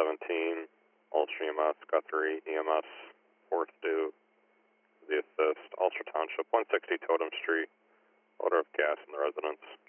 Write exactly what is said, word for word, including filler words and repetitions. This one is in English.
seventeen, Ultra E M S, Guthrie E M S, fourth due, the assist, Ultra Township, one sixty Totem Street, odor of gas in the residence.